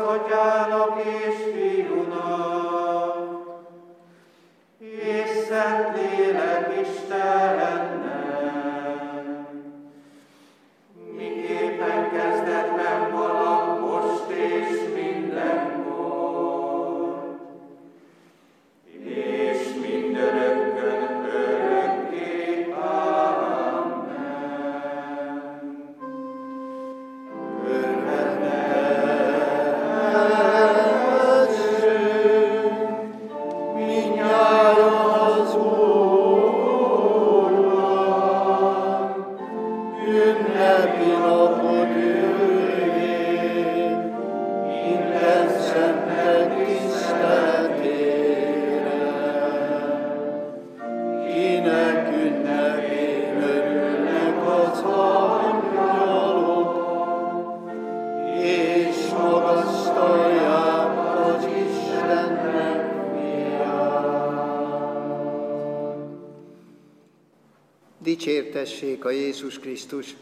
Atyának és Fiúnak, és Szentlélek Istennek, miképpen kezdetben van, most és mindenkor, és mindörökkön örökké. Amen. Dicsértessék a Jézus Krisztus!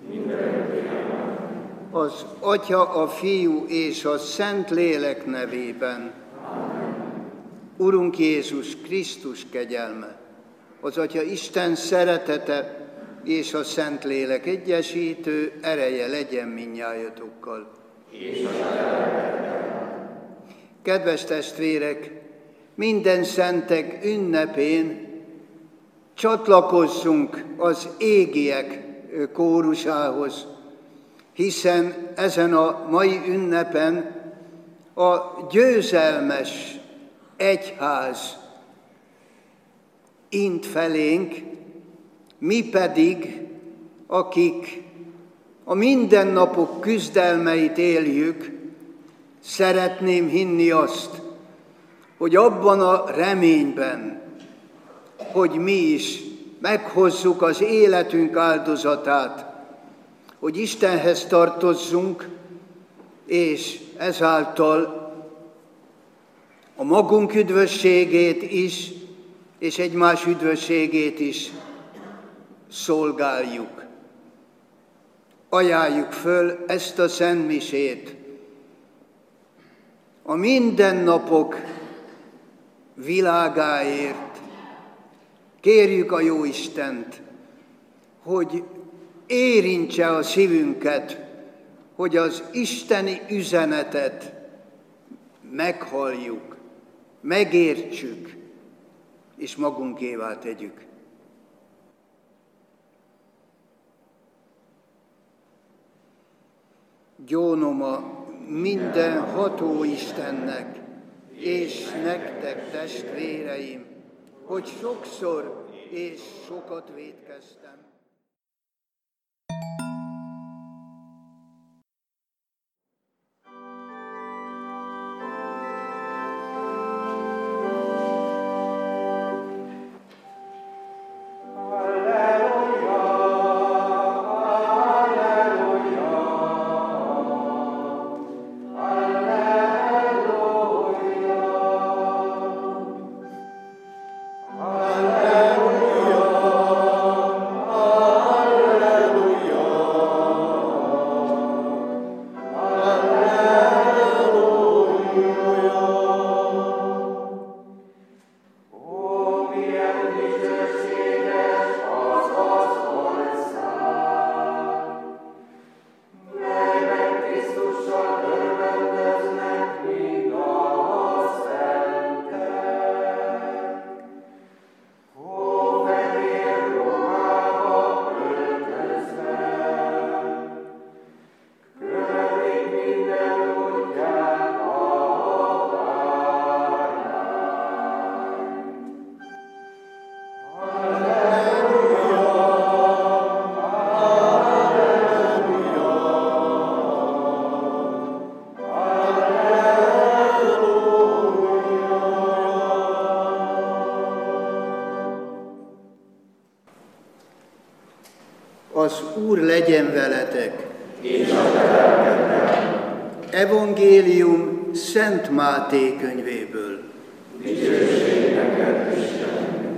Az Atya, a Fiú és a Szentlélek nevében. Urunk Jézus Krisztus kegyelme, az Atya Isten szeretete és a Szentlélek egyesítő ereje legyen mindnyájatokkal. Kedves testvérek, minden szentek ünnepén csatlakozzunk az égiek kórusához, hiszen ezen a mai ünnepen a győzelmes egyház int felénk, mi pedig, akik a mindennapok küzdelmeit éljük, szeretném hinni azt, hogy abban a reményben, hogy mi is meghozzuk az életünk áldozatát, hogy Istenhez tartozzunk, és ezáltal a magunk üdvösségét is, és egymás üdvösségét is szolgáljuk. Ajánljuk föl ezt a szentmisét a mindennapok világáért. Kérjük a Jóistent, hogy érintse a szívünket, hogy az isteni üzenetet meghalljuk, megértsük, és magunkévá tegyük. Gyónom a mindenható Istennek, és nektek, testvéreim, hogy sokszor és sokat vétkeztem. Az Úr legyen veletek! És a te lelkeddel. Evangélium Szent Máté könyvéből. Dicsőség neked, Istenem!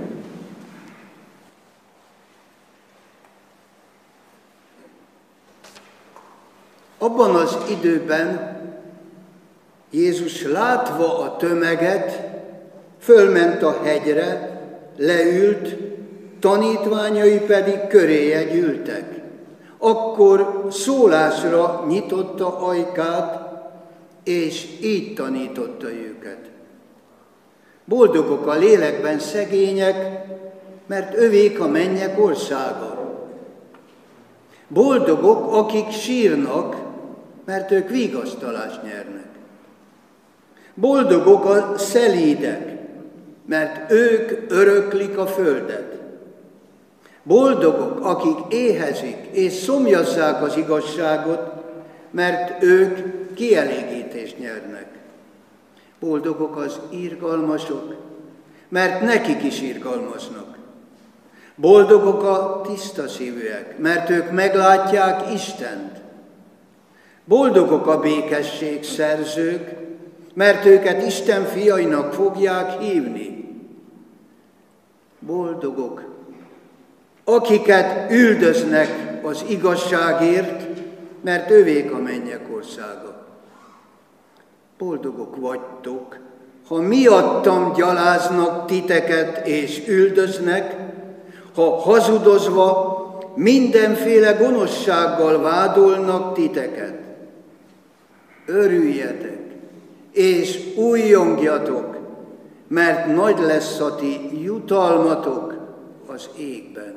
Abban az időben Jézus látva a tömeget, fölment a hegyre, leült, tanítványai pedig köréje gyűltek. Akkor szólásra nyitotta ajkát, és így tanította őket. Boldogok a lélekben szegények, mert övék a mennyek országa. Boldogok, akik sírnak, mert ők vigasztalást nyernek. Boldogok a szelídek, mert ők öröklik a földet. Boldogok, akik éhezik és szomjazzák az igazságot, mert ők kielégítést nyernek. Boldogok az irgalmasok, mert nekik is irgalmaznak. Boldogok a tiszta szívűek, mert ők meglátják Istent. Boldogok a békesség szerzők, mert őket Isten fiainak fogják hívni. Boldogok, akiket üldöznek az igazságért, mert övék a mennyek országa. Boldogok vagytok, ha miattam gyaláznak titeket és üldöznek, ha hazudozva mindenféle gonoszsággal vádolnak titeket. Örüljetek és újjongjatok, mert nagy lesz a ti jutalmatok az égben.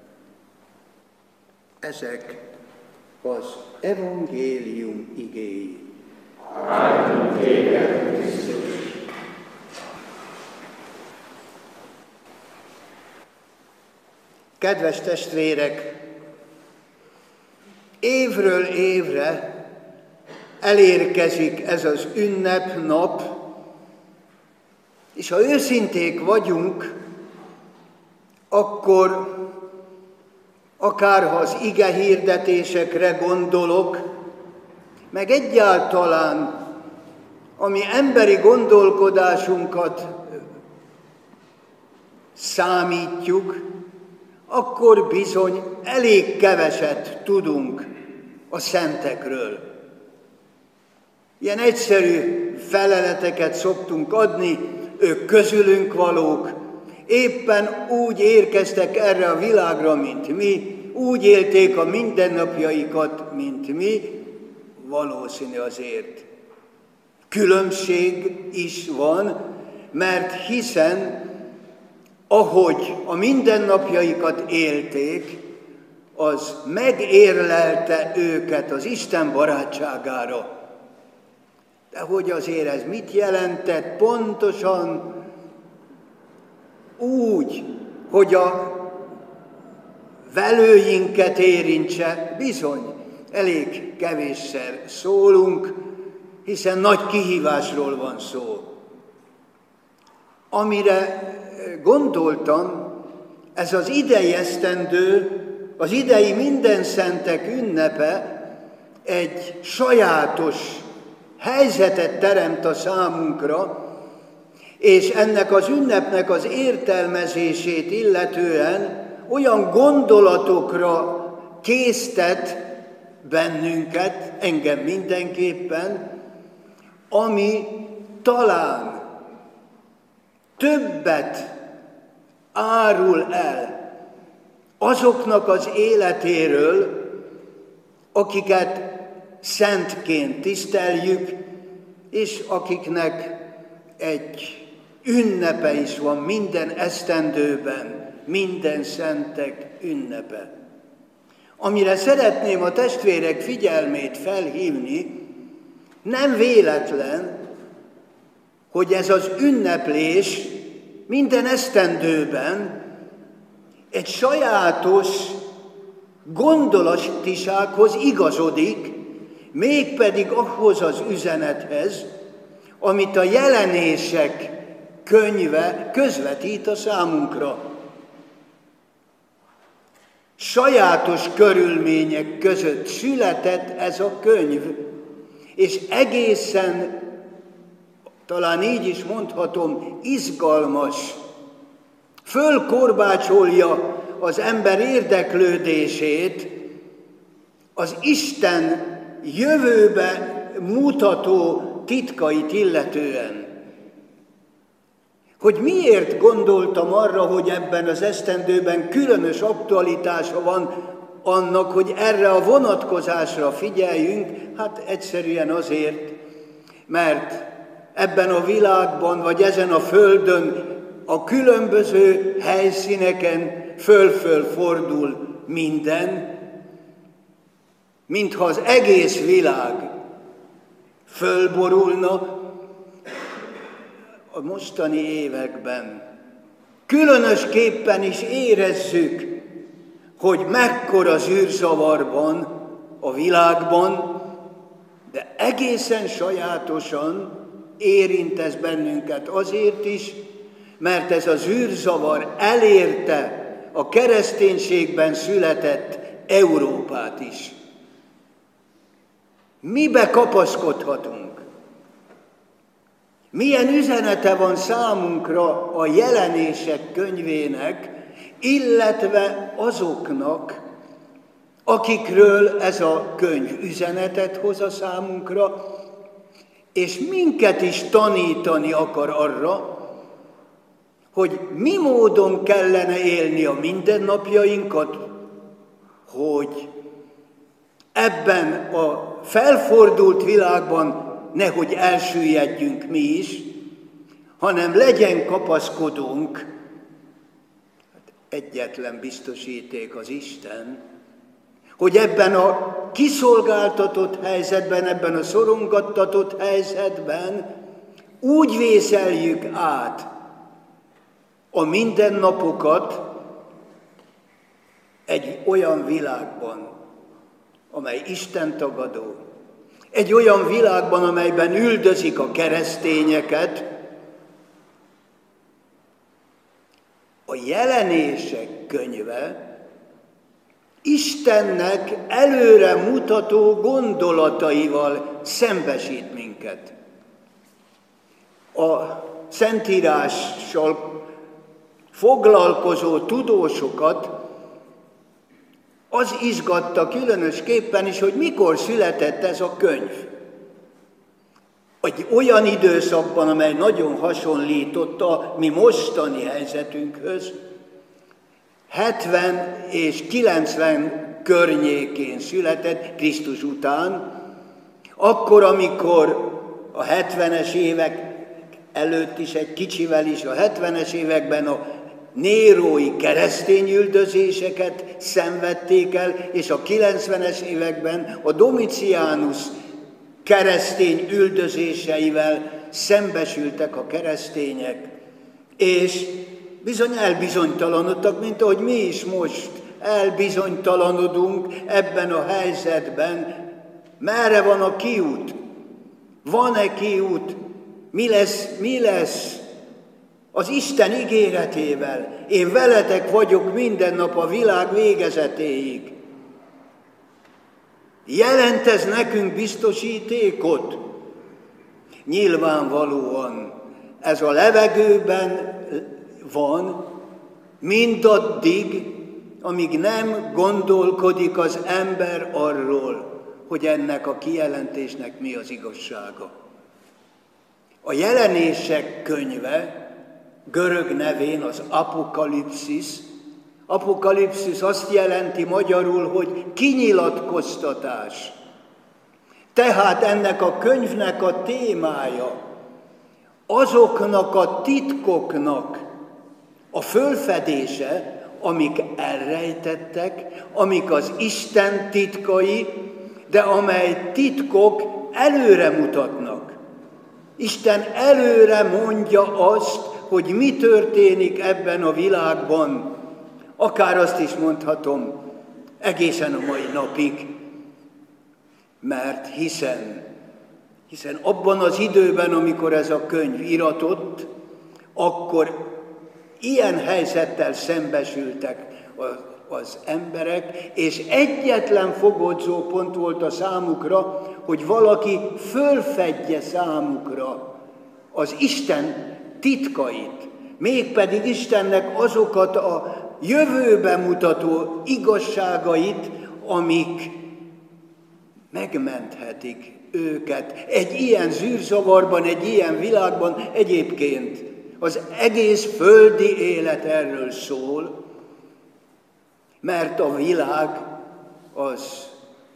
Ezek az evangélium igéi. Áldunk téged, Krisztus! Kedves testvérek, évről évre elérkezik ez az ünnepnap, és ha őszinték vagyunk, akkor akárha az ige hirdetésekre gondolok, meg egyáltalán, ami emberi gondolkodásunkat számítjuk, akkor bizony elég keveset tudunk a szentekről. Ilyen egyszerű feleleteket szoktunk adni, ők közülünk valók, éppen úgy érkeztek erre a világra, mint mi, úgy élték a mindennapjaikat, mint mi, valószínű azért. Különbség is van, mert hiszen ahogy a mindennapjaikat élték, az megérlelte őket az Isten barátságára. De hogy azért ez mit jelentett? Pontosan úgy, hogy a velőinket érintse, bizony, elég kevésszer szólunk, hiszen nagy kihívásról van szó. Amire gondoltam, ez az idei esztendő, az idei mindenszentek ünnepe egy sajátos helyzetet teremt a számunkra, és ennek az ünnepnek az értelmezését illetően olyan gondolatokra késztet bennünket, engem mindenképpen, ami talán többet árul el azoknak az életéről, akiket szentként tiszteljük, és akiknek egy ünnepe is van minden esztendőben, minden szentek ünnepe. Amire szeretném a testvérek figyelmét felhívni, nem véletlen, hogy ez az ünneplés minden esztendőben egy sajátos gondolatisághoz igazodik, mégpedig ahhoz az üzenethez, amit a Jelenések könyve közvetít a számunkra. Sajátos körülmények között született ez a könyv, és egészen, talán így is mondhatom, izgalmas, fölkorbácsolja az ember érdeklődését az Isten jövőbe mutató titkait illetően. Hogy miért gondoltam arra, hogy ebben az esztendőben különös aktualitása van annak, hogy erre a vonatkozásra figyeljünk? Hát egyszerűen azért, mert ebben a világban, vagy ezen a földön, a különböző helyszíneken föl-föl fordul minden, mintha az egész világ fölborulna. A mostani években különösképpen is érezzük, hogy mekkora zűrzavar van a világban, de egészen sajátosan érint ez bennünket azért is, mert ez a zűrzavar elérte a kereszténységben született Európát is. Mibe kapaszkodhatunk? Milyen üzenete van számunkra a Jelenések könyvének, illetve azoknak, akikről ez a könyv üzenetet hoz a számunkra, és minket is tanítani akar arra, hogy mi módon kellene élni a mindennapjainkat, hogy ebben a felfordult világban nehogy elsüllyedjünk mi is, hanem legyen kapaszkodónk. Egyetlen biztosíték az Isten, hogy ebben a kiszolgáltatott helyzetben, ebben a szorongattatott helyzetben úgy vészeljük át a mindennapokat egy olyan világban, amely istentagadó, egy olyan világban, amelyben üldözik a keresztényeket. A Jelenések könyve Istennek előre mutató gondolataival szembesít minket. A Szentírással foglalkozó tudósokat az izgatta különösképpen is, hogy mikor született ez a könyv. Egy olyan időszakban, amely nagyon hasonlított a mi mostani helyzetünkhöz, 70 és 90 környékén született Krisztus után, akkor, amikor a 70-es évek előtt is, egy kicsivel is, a 70-es években a nérói keresztényüldözéseket szenvedték el, és a 90-es években a Domitianus keresztény üldözéseivel szembesültek a keresztények, és bizony elbizonytalanodtak, mint ahogy mi is most elbizonytalanodunk ebben a helyzetben. Merre van a kiút? Van-e kiút? Mi lesz az Isten ígéretével? Én veletek vagyok minden nap a világ végezetéig. Jelent ez nekünk biztosítékot? Nyilvánvalóan ez a levegőben van, mindaddig, amíg nem gondolkodik az ember arról, hogy ennek a kijelentésnek mi az igazsága. A Jelenések könyve, görög nevén az apokalipszis. Apokalipszis azt jelenti magyarul, hogy kinyilatkoztatás. Tehát ennek a könyvnek a témája azoknak a titkoknak a fölfedése, amik elrejtettek, amik az Isten titkai, de amely titkok előre mutatnak. Isten előre mondja azt, hogy mi történik ebben a világban, akár azt is mondhatom, egészen a mai napig, mert hiszen abban az időben, amikor ez a könyv iratott, akkor ilyen helyzettel szembesültek az emberek, és egyetlen fogodzó pont volt a számukra, hogy valaki fölfedje számukra az Isten titkait, mégpedig Istennek azokat a jövőbe mutató igazságait, amik megmenthetik őket. Egy ilyen zűrzavarban, egy ilyen világban egyébként az egész földi élet erről szól, mert a világ az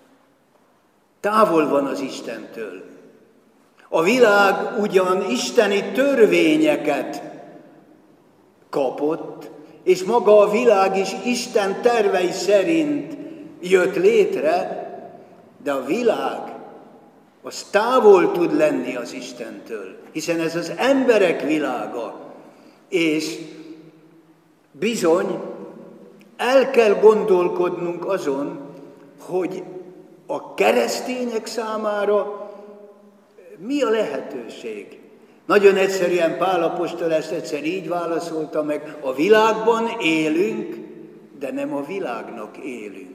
távol van az Istentől. A világ ugyan isteni törvényeket kapott, és maga a világ is Isten tervei szerint jött létre, de a világ az távol tud lenni az Istentől, hiszen ez az emberek világa, és bizony el kell gondolkodnunk azon, hogy a keresztények számára mi a lehetőség. Nagyon egyszerűen Pál apostol ezt egyszer így válaszolta meg, a világban élünk, de nem a világnak élünk.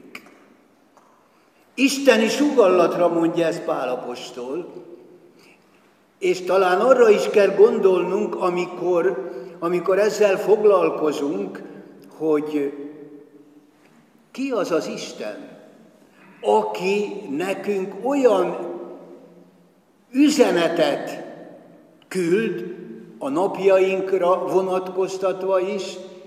Isteni sugallatra mondja ezt Pál apostol, és talán arra is kell gondolnunk, amikor ezzel foglalkozunk, hogy ki az az Isten, aki nekünk olyan üzenetet küld a napjainkra vonatkoztatva is,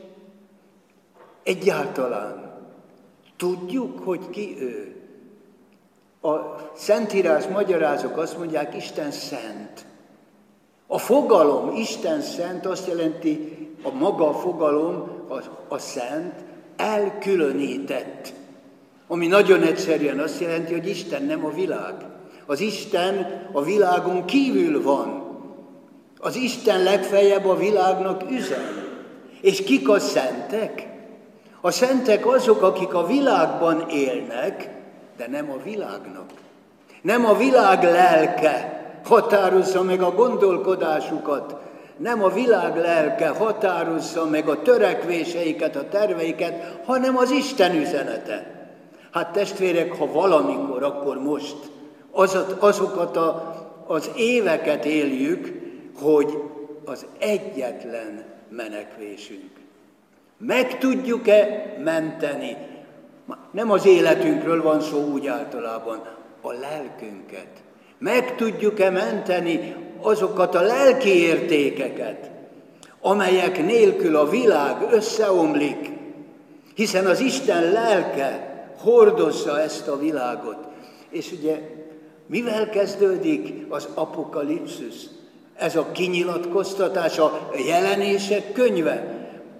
egyáltalán tudjuk, hogy ki ő. A Szentírás magyarázók azt mondják, Isten szent. A fogalom Isten szent azt jelenti, a maga fogalom, a szent, elkülönített. Ami nagyon egyszerűen azt jelenti, hogy Isten nem a világ. Az Isten a világon kívül van. Az Isten legfeljebb a világnak üzen. És kik a szentek? A szentek azok, akik a világban élnek, de nem a világnak. Nem a világ lelke határozza meg a gondolkodásukat, nem a világ lelke határozza meg a törekvéseiket, a terveiket, hanem az Isten üzenete. Hát testvérek, ha valamikor, akkor most azokat az éveket éljük, hogy az egyetlen menekvésünk. Meg tudjuk-e menteni? Nem az életünkről van szó úgy általában, a lelkünket. Meg tudjuk-e menteni azokat a lelki értékeket, amelyek nélkül a világ összeomlik, hiszen az Isten lelke hordozza ezt a világot. És ugye mivel kezdődik az apokalipszis? Ez a kinyilatkoztatás, a jelenések könyve.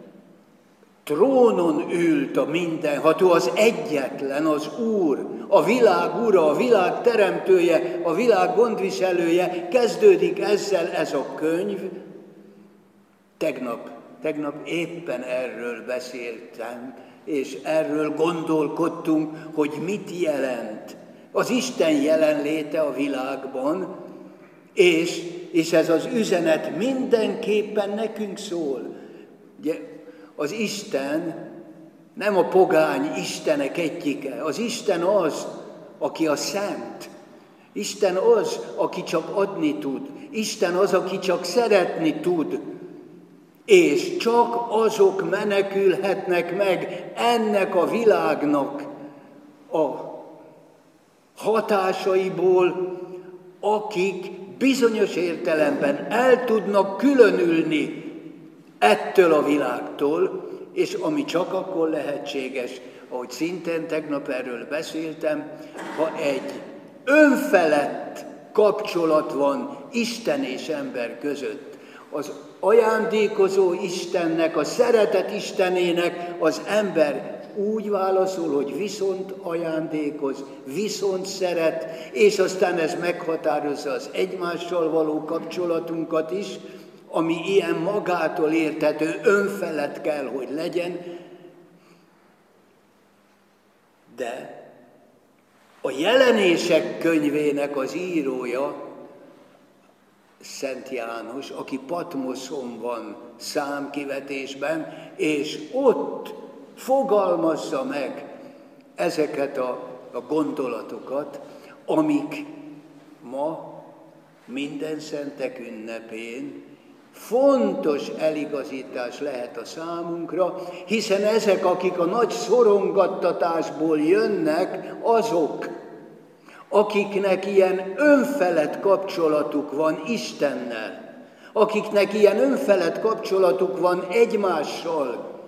Trónon ült a mindenható, az egyetlen, az Úr, a világ Ura, a világ teremtője, a világ gondviselője. Kezdődik ezzel ez a könyv. Tegnap éppen erről beszéltem, és erről gondolkodtunk, hogy mit jelent az Isten jelenléte a világban, és ez az üzenet mindenképpen nekünk szól. Ugye, az Isten nem a pogány istenek egyike, az Isten az, aki a szent. Isten az, aki csak adni tud. Isten az, aki csak szeretni tud. És csak azok menekülhetnek meg ennek a világnak a hatásaiból, akik bizonyos értelemben el tudnak különülni ettől a világtól, és ami csak akkor lehetséges, ahogy szintén tegnap erről beszéltem, ha egy önfelett kapcsolat van Isten és ember között. Az ajándékozó Istennek, a szeretet Istenének az ember úgy válaszol, hogy viszont ajándékoz, viszont szeret, és aztán ez meghatározza az egymással való kapcsolatunkat is, ami ilyen magától érthető, önfelett kell, hogy legyen, de a jelenések könyvének az írója, Szent János, aki Patmoszon van számkivetésben, és ott fogalmazza meg ezeket a gondolatokat, amik ma minden szentek ünnepén fontos eligazítás lehet a számunkra, hiszen ezek, akik a nagy szorongattatásból jönnek, azok, akiknek ilyen önfelett kapcsolatuk van Istennel, akiknek ilyen önfelett kapcsolatuk van egymással,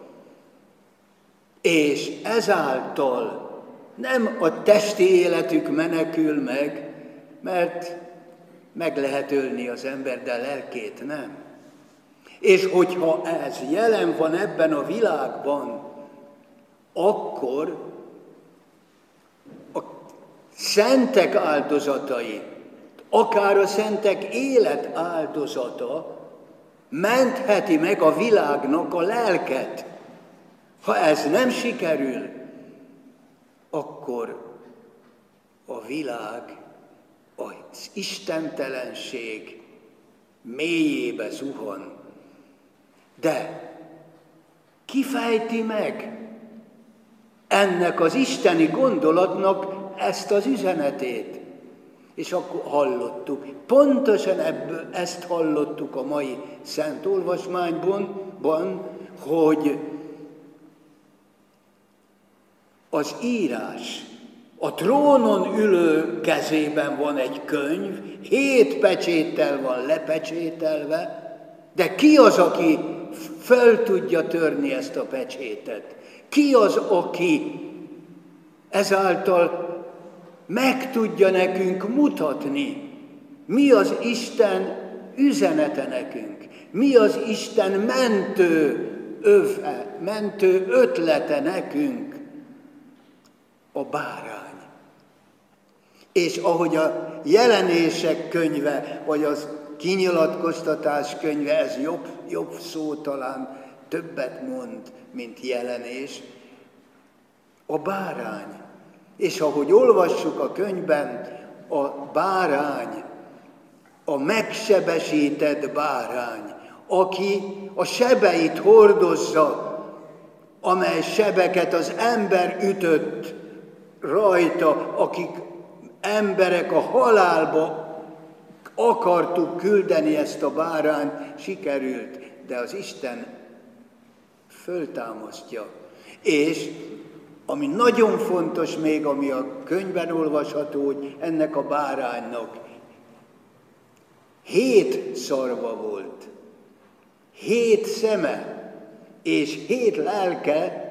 és ezáltal nem a testi életük menekül meg, mert meg lehet ölni az ember, de a lelkét nem. És hogyha ez jelen van ebben a világban, akkor a szentek áldozatai, akár a szentek élet áldozata mentheti meg a világnak a lelket. Ha ez nem sikerül, akkor a világ az istentelenség mélyébe zuhan. De ki fejti meg ennek az isteni gondolatnak ezt az üzenetét? És akkor hallottuk, pontosan ebből ezt hallottuk a mai Szent Olvasmányban, hogy az írás, a trónon ülő kezében van egy könyv, 7 pecséttel van lepecsételve, de ki az, aki föl tudja törni ezt a pecsétet? Ki az, aki ezáltal meg tudja nekünk mutatni, mi az Isten üzenete nekünk, mi az Isten mentő ötlete nekünk? A bárány. És ahogy a Jelenések könyve, vagy az kinyilatkoztatás könyve, ez jobb szó, talán többet mond, mint jelenés, a bárány. És ahogy olvassuk a könyvben, a bárány, a megsebesített bárány, aki a sebeit hordozza, amely sebeket az ember ütött rajta, akik emberek a halálba akartuk küldeni ezt a bárányt, sikerült, de az Isten föltámasztja. És ami nagyon fontos még, ami a könyvben olvasható, hogy ennek a báránynak 7 szarva volt, 7 szeme és 7 lelke.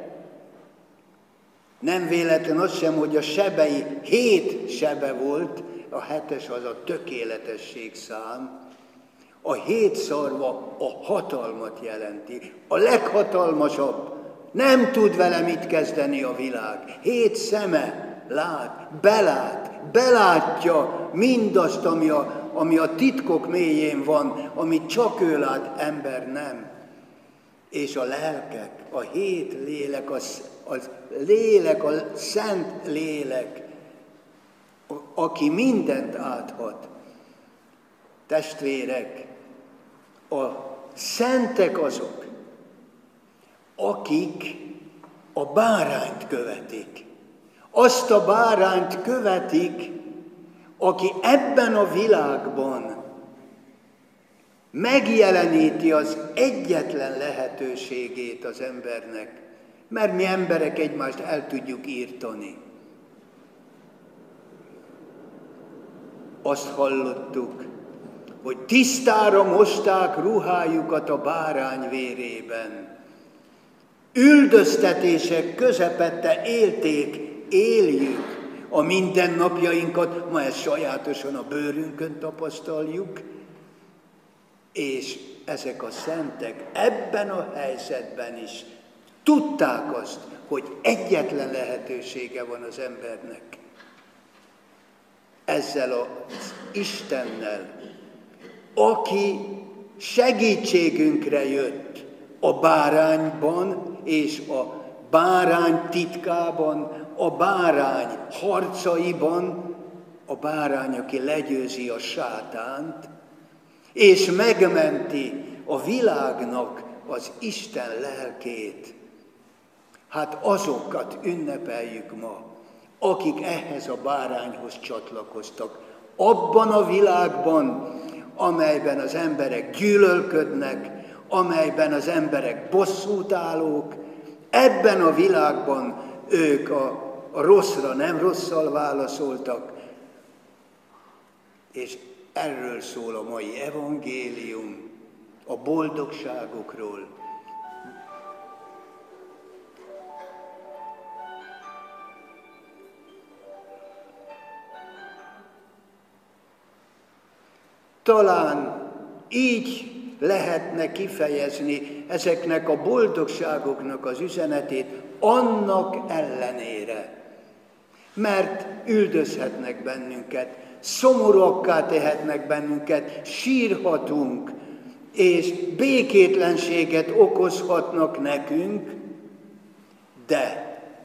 Nem véletlen az sem, hogy a sebei 7 sebe volt, a 7-es az a tökéletesség szám. A 7 szarva a hatalmat jelenti, a leghatalmasabb. Nem tud vele mit kezdeni a világ. 7 szeme lát, belátja mindazt, ami a titkok mélyén van, amit csak ő lát, ember nem. És a lelkek, a 7 lélek, az lélek, a szent lélek, aki mindent áthat. Testvérek, a szentek azok, akik a bárányt követik. Azt a bárányt követik, aki ebben a világban megjeleníti az egyetlen lehetőségét az embernek, mert mi emberek egymást el tudjuk írtani. Azt hallottuk, hogy tisztára mosták ruhájukat a bárány vérében. Üldöztetések közepette éljük a mindennapjainkat, ma ezt sajátosan a bőrünkön tapasztaljuk, és ezek a szentek ebben a helyzetben is tudták azt, hogy egyetlen lehetősége van az embernek. Ezzel az Istennel, aki segítségünkre jött a bárányban és a bárány titkában, a bárány harcaiban, a bárány, aki legyőzi a sátánt, és megmenti a világnak az Isten lelkét. Hát azokat ünnepeljük ma, akik ehhez a bárányhoz csatlakoztak. Abban a világban, amelyben az emberek gyűlölködnek, amelyben az emberek bosszút állók, ebben a világban ők a rosszra nem rosszal válaszoltak, És erről szól a mai evangélium, a boldogságokról. Talán így lehetne kifejezni ezeknek a boldogságoknak az üzenetét, annak ellenére, mert üldözhetnek bennünket, szomorúakká tehetnek bennünket, sírhatunk, és békétlenséget okozhatnak nekünk, de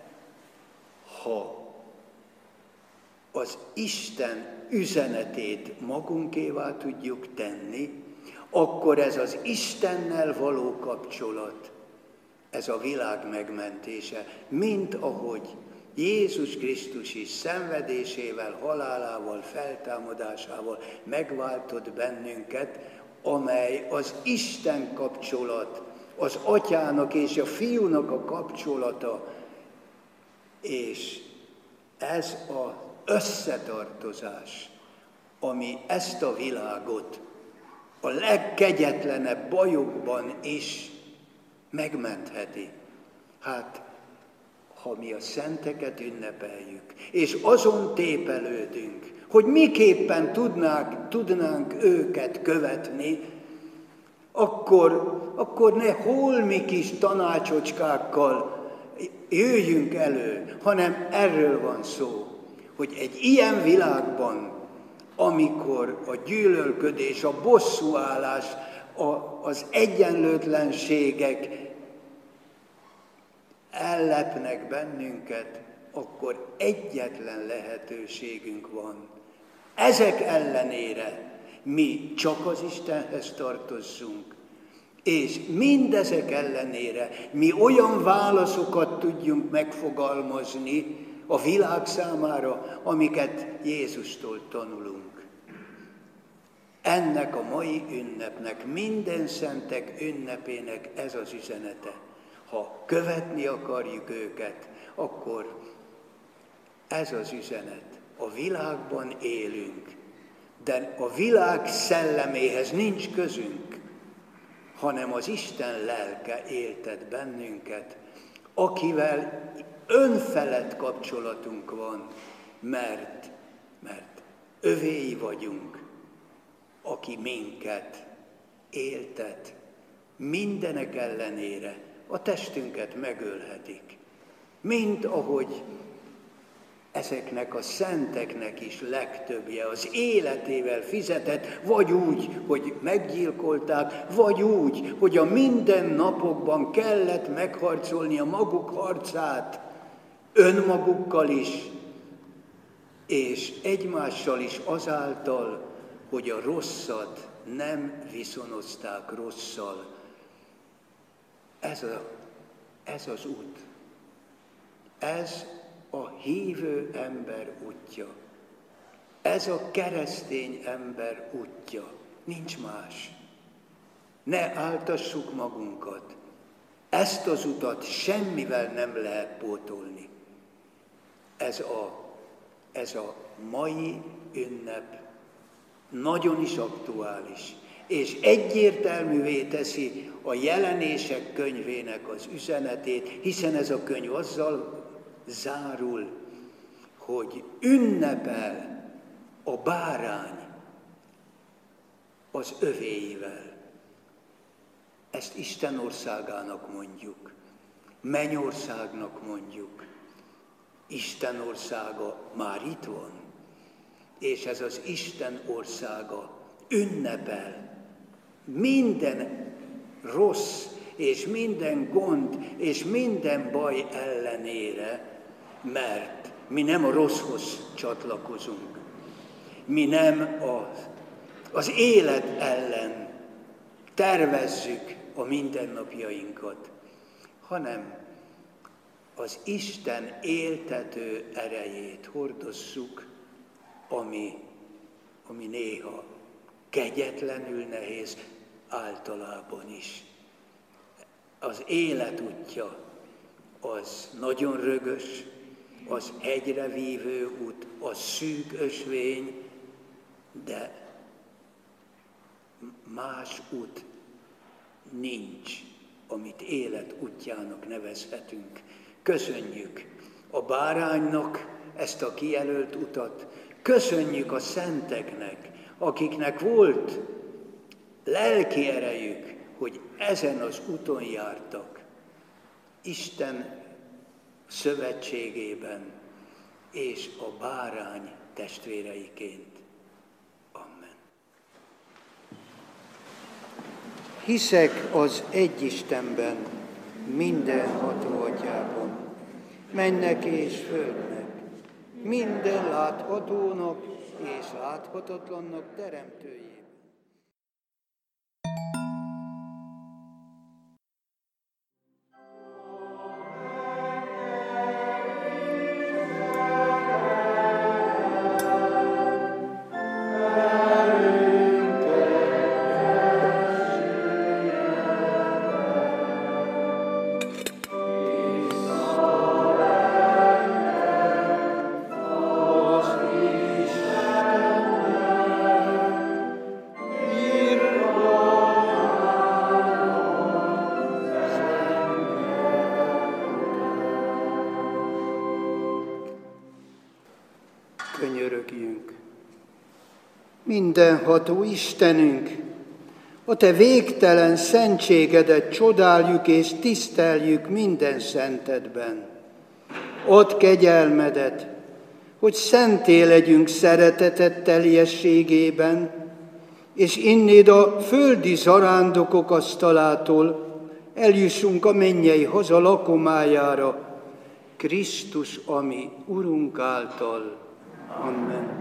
ha az Isten üzenetét magunkévá tudjuk tenni, akkor ez az Istennel való kapcsolat, ez a világ megmentése, mint ahogy Jézus Krisztus is szenvedésével, halálával, feltámadásával megváltott bennünket, amely az Isten kapcsolat, az Atyának és a Fiúnak a kapcsolata, és ez az összetartozás, ami ezt a világot a legkegyetlenebb bajokban is megmentheti. Hát, ha mi a szenteket ünnepeljük, és azon tépelődünk, hogy miképpen tudnánk őket követni, akkor ne holmi kis tanácsocskákkal jöjjünk elő, hanem erről van szó, hogy egy ilyen világban, amikor a gyűlölködés, a bosszúállás, az egyenlőtlenségek ellepnek bennünket, akkor egyetlen lehetőségünk van. Ezek ellenére mi csak az Istenhez tartozzunk, és mindezek ellenére mi olyan válaszokat tudjunk megfogalmazni a világ számára, amiket Jézustól tanulunk. Ennek a mai ünnepnek, minden szentek ünnepének ez az üzenete. Ha követni akarjuk őket, akkor ez az üzenet. A világban élünk, de a világ szelleméhez nincs közünk, hanem az Isten lelke éltet bennünket, akivel önfelett kapcsolatunk van, mert övéi vagyunk, aki minket éltet, mindenek ellenére a testünket megölhetik. Mint ahogy ezeknek a szenteknek is legtöbbje az életével fizetett, vagy úgy, hogy meggyilkolták, vagy úgy, hogy a mindennapokban kellett megharcolni a maguk harcát, önmagukkal is, és egymással is azáltal, hogy a rosszat nem viszonozták rosszal. Ez az út. Ez a hívő ember útja. Ez a keresztény ember útja. Nincs más. Ne áltassuk magunkat. Ezt az utat semmivel nem lehet pótolni. Ez a mai ünnep nagyon is aktuális, és egyértelművé teszi a Jelenések könyvének az üzenetét, hiszen ez a könyv azzal zárul, hogy ünnepel a bárány az övéivel. Ezt Isten országának mondjuk, mennyországnak mondjuk. Isten országa már itt van, és ez az Isten országa ünnepel minden rossz és minden gond és minden baj ellenére, mert mi nem a rosszhoz csatlakozunk, mi nem az élet ellen tervezzük a mindennapjainkat, hanem az Isten éltető erejét hordozzuk, ami néha kegyetlenül nehéz, általában is. Az élet útja az nagyon rögös, az hegyre vívő út, az szűk ösvény, de más út nincs, amit élet útjának nevezhetünk. Köszönjük a báránynak ezt a kijelölt utat, köszönjük a szenteknek, akiknek volt lelki erejük, hogy ezen az úton jártak, Isten szövetségében és a bárány testvéreiként. Amen. Hiszek az egy Istenben, mindenható Atyában, mennek és földnek, minden láthatónak és láthatatlannak teremtőjében. Könyörögjünk. Mindenható Istenünk, a Te végtelen szentségedet csodáljuk és tiszteljük minden szentedben. Add kegyelmedet, hogy szenté legyünk szereteted teljességében, és innéd a földi zarándokok asztalától eljussunk a mennyei haza lakomájára, Krisztus, ami Urunk által. Amen.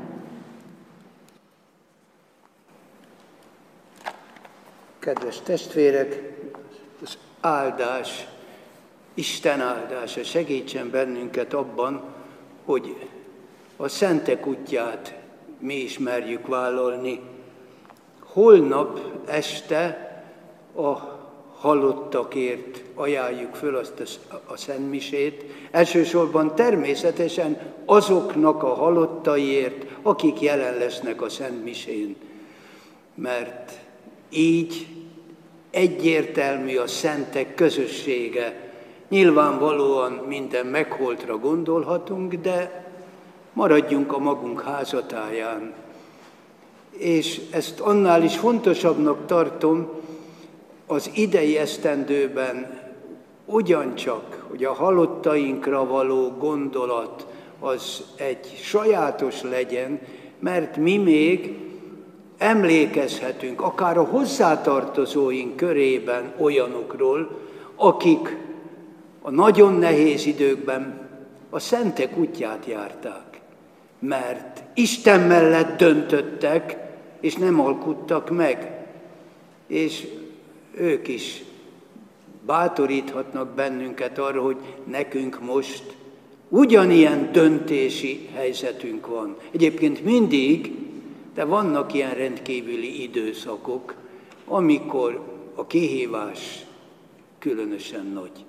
Kedves testvérek, az áldás, Isten áldása segítsen bennünket abban, hogy a szentek útját mi is merjük vállalni. Holnap este a halottakért ajánljuk föl azt a szentmisét, elsősorban természetesen azoknak a halottaiért, akik jelen lesznek a szentmisén, mert így egyértelmű a szentek közössége. Nyilvánvalóan minden megholtra gondolhatunk, de maradjunk a magunk házatáján. És ezt annál is fontosabbnak tartom, az idei esztendőben ugyancsak, hogy a halottainkra való gondolat az egy sajátos legyen, mert mi még emlékezhetünk, akár a hozzátartozóink körében olyanokról, akik a nagyon nehéz időkben a szentek útját járták, mert Isten mellett döntöttek, és nem alkuttak meg, és ők is bátoríthatnak bennünket arra, hogy nekünk most ugyanilyen döntési helyzetünk van. Egyébként mindig, de vannak ilyen rendkívüli időszakok, amikor a kihívás különösen nagy.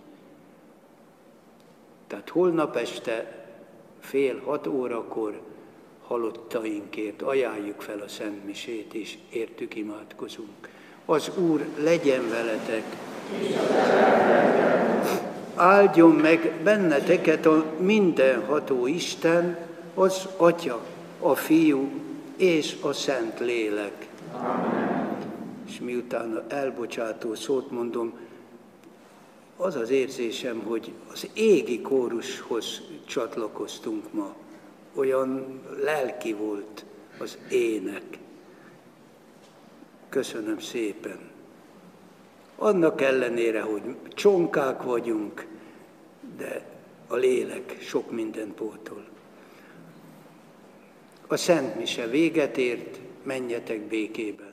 Tehát holnap este 5:30 halottainkért ajánljuk fel a szentmisét, és értük imádkozunk. Az Úr legyen veletek! Áldjon meg benneteket a mindenható Isten, az Atya, a Fiú és a Szent Lélek. Amen. És miután elbocsátó szót mondom, az az érzésem, hogy az égi kórushoz csatlakoztunk ma. Olyan lelki volt az ének. Köszönöm szépen. Annak ellenére, hogy csonkák vagyunk, de a lélek sok mindent pótol. A Szent Mise véget ért, menjetek békében.